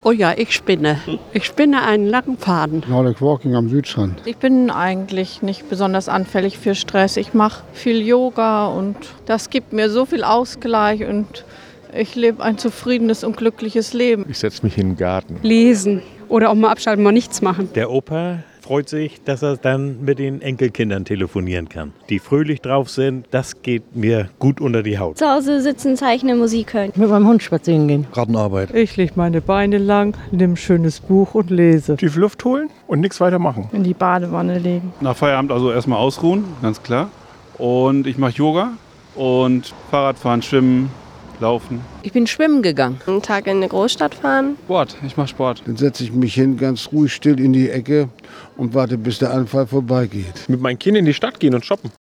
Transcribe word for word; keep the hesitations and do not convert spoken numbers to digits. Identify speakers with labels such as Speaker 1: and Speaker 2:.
Speaker 1: Oh ja, ich spinne. Ich spinne einen langen Faden.
Speaker 2: Nordic Walking am Südstrand.
Speaker 3: Ich bin eigentlich nicht besonders anfällig für Stress. Ich mache viel Yoga und das gibt mir so viel Ausgleich und ich lebe ein zufriedenes und glückliches Leben.
Speaker 4: Ich setze mich in den Garten.
Speaker 5: Lesen oder auch mal abschalten, mal nichts machen.
Speaker 6: Der Opa freut sich, dass er dann mit den Enkelkindern telefonieren kann. Die fröhlich drauf sind, das geht mir gut unter die Haut.
Speaker 7: Zu Hause sitzen, zeichnen, Musik hören.
Speaker 8: Mit meinem Hund spazieren gehen.
Speaker 9: Gartenarbeit.
Speaker 10: Ich lege meine Beine lang, nehme ein schönes Buch und lese.
Speaker 4: Tief Luft holen und nichts weiter machen.
Speaker 3: In die Badewanne legen.
Speaker 11: Nach Feierabend also erstmal ausruhen, ganz klar. Und ich mache Yoga und Fahrradfahren, Schwimmen, Laufen.
Speaker 12: Ich bin schwimmen gegangen.
Speaker 7: Einen Tag in eine Großstadt fahren.
Speaker 11: Sport, ich mache Sport.
Speaker 2: Dann setze ich mich hin, ganz ruhig still in die Ecke und warte, bis der Anfall vorbeigeht.
Speaker 4: Mit meinen Kindern in die Stadt gehen und shoppen.